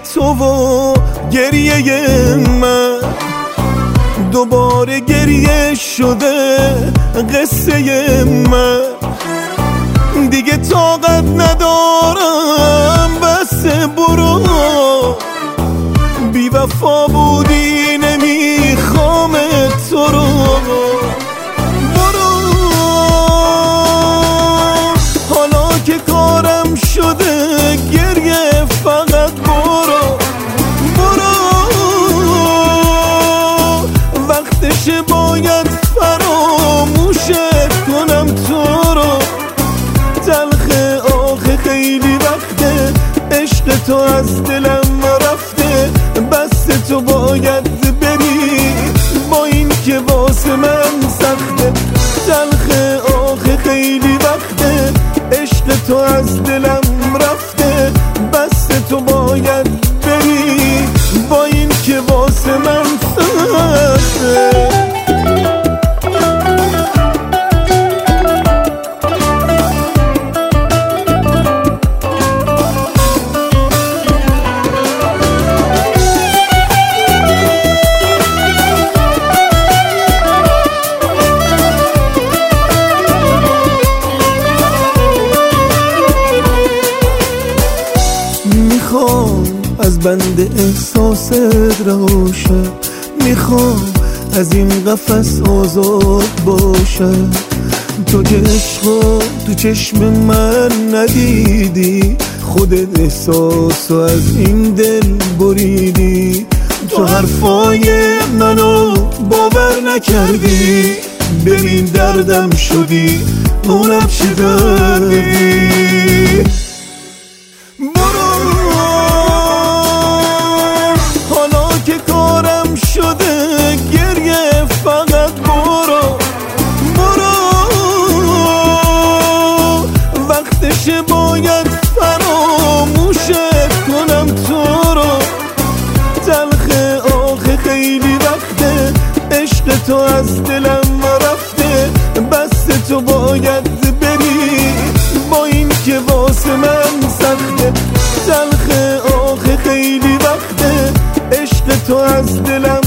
تو و گریه من دوباره گریه شده قصه من. دیگه طاقت ندارم بس برو، بی وفا بودی نمیخوام تو رو. برو حالا که کارم شده گریه فقط برو. برو وقتشه باید فراموشت کنم تو رو. تلخ آخه خیلی وقته عشق تو از دلم رفته، بس تو باید بری با این که واسه من سخته. تلخ آخه خیلی وقته عشق تو از دلم رفته، بس تو باید بری با این که واسه من سخته. میخوام از بند احساست روشم، میخوام از این قفس آزاد باشم. تو که عشقو تو چشم من ندیدی، خودت احساسو از این دل بریدی. تو حرفای منو باور نکردی، ببین دردم شدی اونم چه دردی. شده گریه فقط برو. برو وقتشه باید فراموشت کنم تو رو. تلخ آخه خیلی وقته عشق تو از دلم رفته، بس تو باید بری با این که واسه من سخته. تلخ آخه خیلی وقته عشق تو از دلم